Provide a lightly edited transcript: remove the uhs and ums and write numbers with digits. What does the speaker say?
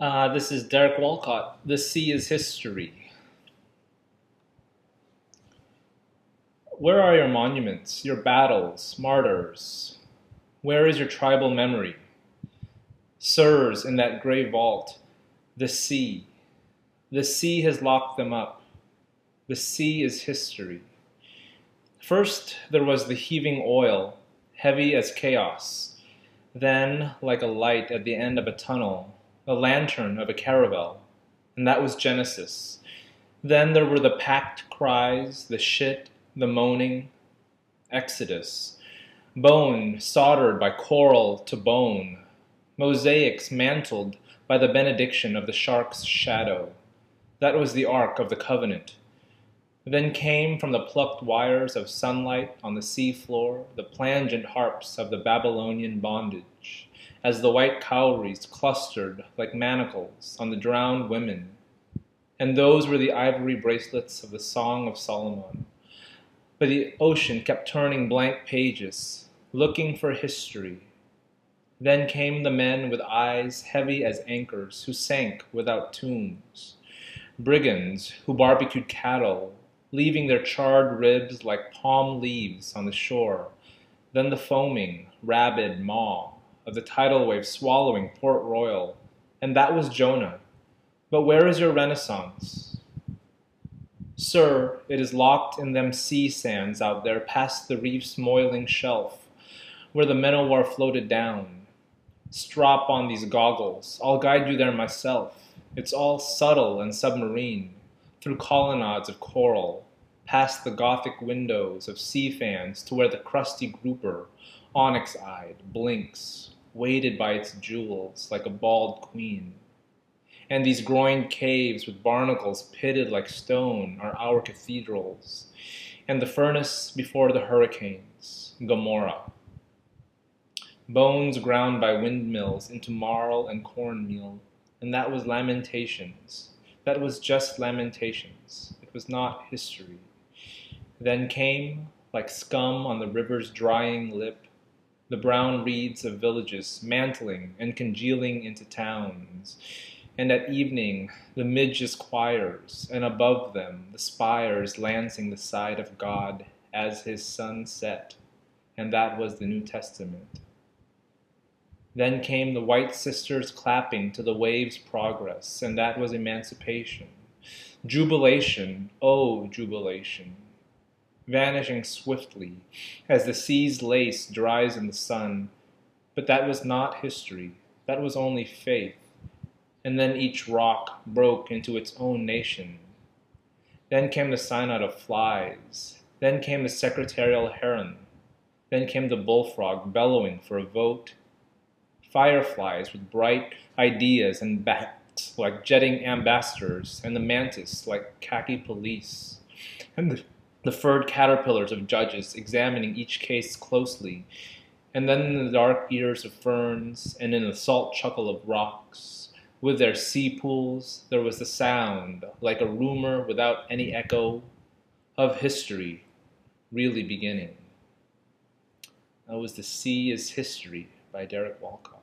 This is Derek Walcott. The sea is history. Where are your monuments, your battles, martyrs? Where is your tribal memory? Sirs, in that gray vault, the sea. The sea has locked them up. The sea is history. First, there was the heaving oil, heavy as chaos. Then, like a light at the end of a tunnel, a lantern of a caravel, and that was Genesis. Then there were the packed cries, the shit, the moaning, Exodus. Bone soldered by coral to bone, mosaics mantled by the benediction of the shark's shadow. That was the Ark of the Covenant. Then came from the plucked wires of sunlight on the sea floor the plangent harps of the Babylonian bondage, as the white cowries clustered like manacles on the drowned women. And those were the ivory bracelets of the Song of Solomon. But the ocean kept turning blank pages, looking for history. Then came the men with eyes heavy as anchors who sank without tombs. Brigands who barbecued cattle, leaving their charred ribs like palm leaves on the shore. Then the foaming, rabid maw of the tidal wave swallowing Port Royal. And that was Jonah. But where is your Renaissance? Sir, it is locked in them sea sands out there past the reef's moiling shelf, where the men-o-war floated down. Strap on these goggles, I'll guide you there myself. It's all subtle and submarine, through colonnades of coral, past the Gothic windows of sea fans to where the crusty grouper, onyx-eyed, blinks, weighted by its jewels like a bald queen. And these groined caves with barnacles pitted like stone are our cathedrals, and the furnace before the hurricanes, Gomorrah. Bones ground by windmills into marl and cornmeal, and that was Lamentations. That was just Lamentations. It was not history. Then came, like scum on the river's drying lip, the brown reeds of villages mantling and congealing into towns, and at evening the midges choirs, and above them the spires lancing the side of God as his sun set, and that was the New Testament. Then came the white sisters clapping to the wave's progress, and that was emancipation. Jubilation, oh jubilation, vanishing swiftly as the sea's lace dries in the sun. But that was not history, that was only faith. And then each rock broke into its own nation. Then came the synod of flies. Then came the secretarial heron. Then came the bullfrog bellowing for a vote. Fireflies with bright ideas and bats like jetting ambassadors, and the mantis like khaki police. And the furred caterpillars of judges examining each case closely. And then in the dark ears of ferns and in the salt chuckle of rocks, with their sea pools, there was the sound, like a rumor without any echo, of history really beginning. That was The Sea is History by Derek Walcott.